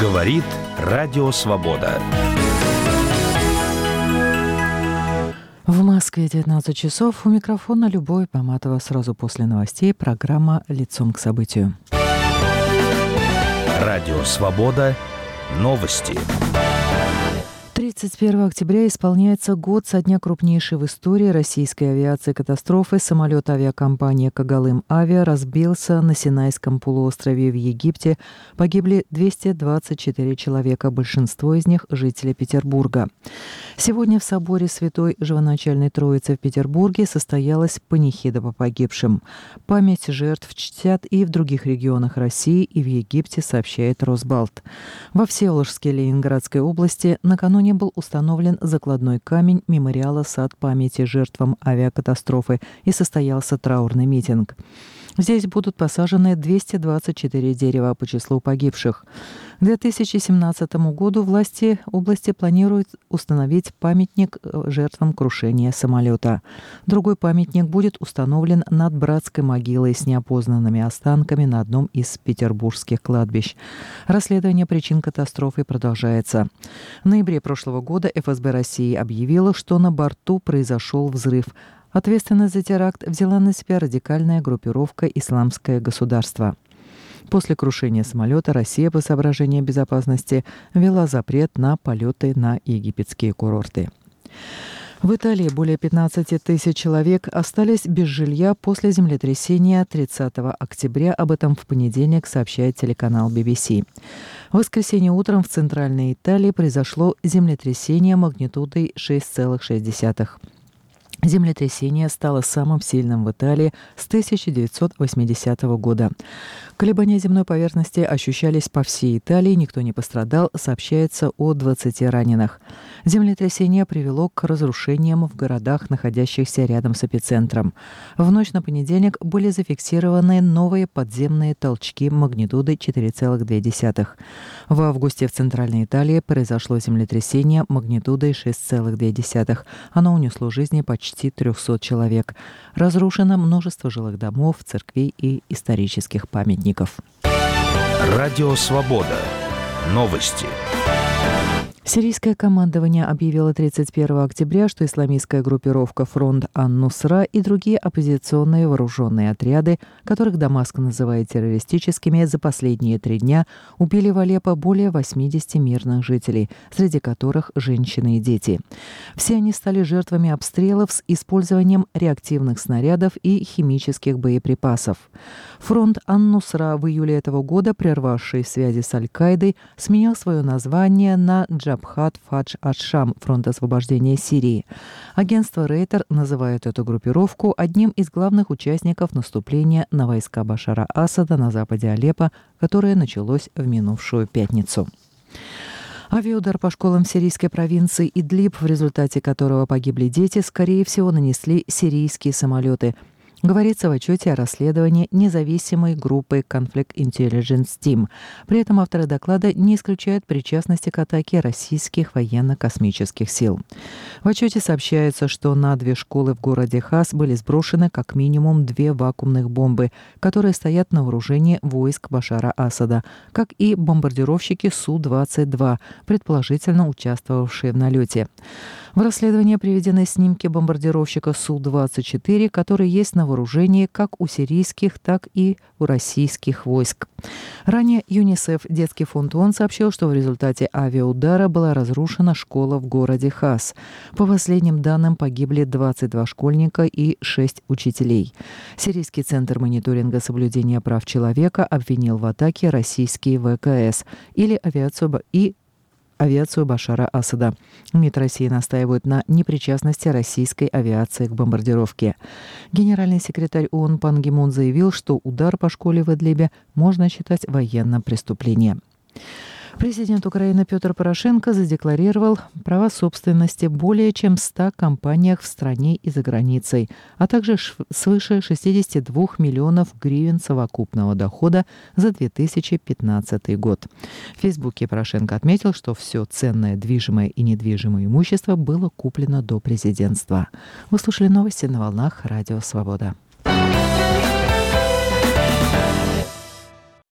Говорит Радио Свобода. В Москве 19 часов. У микрофона Любовь Поматова. Сразу после новостей программа «Лицом к событию». Радио Свобода. Новости. 31 октября исполняется год со дня крупнейшей в истории российской авиации катастрофы. Самолет авиакомпании «Когалым Авиа» разбился на Синайском полуострове в Египте. Погибли 224 человека, большинство из них – жители Петербурга. Сегодня в соборе Святой Живоначальной Троицы в Петербурге состоялась панихида по погибшим. Память жертв чтят и в других регионах России, и в Египте, сообщает Росбалт. Во Всеволожске Ленинградской области накануне был установлен закладной камень мемориала «Сад памяти жертвам авиакатастрофы» и состоялся траурный митинг. Здесь будут посажены 224 дерева по числу погибших. К 2017 году власти области планируют установить памятник жертвам крушения самолета. Другой памятник будет установлен над братской могилой с неопознанными останками на одном из петербургских кладбищ. Расследование причин катастрофы продолжается. В ноябре прошлого года ФСБ России объявила, что на борту произошел взрыв. Ответственность за теракт взяла на себя радикальная группировка «Исламское государство». После крушения самолета Россия по соображениям безопасности ввела запрет на полеты на египетские курорты. В Италии более 15 тысяч человек остались без жилья после землетрясения 30 октября. Об этом в понедельник сообщает телеканал BBC. В воскресенье утром в Центральной Италии произошло землетрясение магнитудой 6,6. Землетрясение стало самым сильным в Италии с 1980 года. Колебания земной поверхности ощущались по всей Италии, никто не пострадал, сообщается о 20 раненых. Землетрясение привело к разрушениям в городах, находящихся рядом с эпицентром. В ночь на понедельник были зафиксированы новые подземные толчки магнитудой 4,2. В августе в Центральной Италии произошло землетрясение магнитудой 6,2. Оно унесло жизни почти 300 человек. Разрушено множество жилых домов, церквей и исторических памятников. Радио Свобода. Новости. Сирийское командование объявило 31 октября, что исламистская группировка «Фронт ан-Нусра» и другие оппозиционные вооруженные отряды, которых Дамаск называет террористическими, за последние 3 дня убили в Алеппо более 80 мирных жителей, среди которых женщины и дети. Все они стали жертвами обстрелов с использованием реактивных снарядов и химических боеприпасов. «Фронт ан-Нусра» в июле этого года, прервавший связи с Аль-Каидой, сменил свое название на Джабхат Фадж аш-Шам, фронт освобождения Сирии. Агентство Рейтер называет эту группировку одним из главных участников наступления на войска Башара Асада на западе Алеппо, которое началось в минувшую пятницу. Авиаудар по школам сирийской провинции Идлиб, в результате которого погибли дети, скорее всего, нанесли сирийские самолеты. Говорится в отчете о расследовании независимой группы Conflict Intelligence Team. При этом авторы доклада не исключают причастности к атаке российских военно-космических сил. В отчете сообщается, что на 2 школы в городе Хас были сброшены как минимум 2 вакуумных бомбы, которые стоят на вооружении войск Башара Асада, как и бомбардировщики Су-22, предположительно участвовавшие в налете. В расследовании приведены снимки бомбардировщика Су-24, который есть на вооружении как у сирийских, так и у российских войск. Ранее ЮНИСЕФ, детский фонд ООН, сообщил, что в результате авиаудара была разрушена школа в городе Хас. По последним данным, погибли 22 школьника и 6 учителей. Сирийский центр мониторинга соблюдения прав человека обвинил в атаке российские ВКС или авиацию Башара Асада. МИД России настаивают на непричастности российской авиации к бомбардировке. Генеральный секретарь ООН Пан Ги Мун заявил, что удар по школе в Идлибе можно считать военным преступлением. Президент Украины Петр Порошенко задекларировал права собственности более чем 100 компаниях в стране и за границей, а также свыше 62 миллионов гривен совокупного дохода за 2015 год. В Фейсбуке Порошенко отметил, что все ценное движимое и недвижимое имущество было куплено до президентства. Вы слушали новости на волнах Радио Свобода.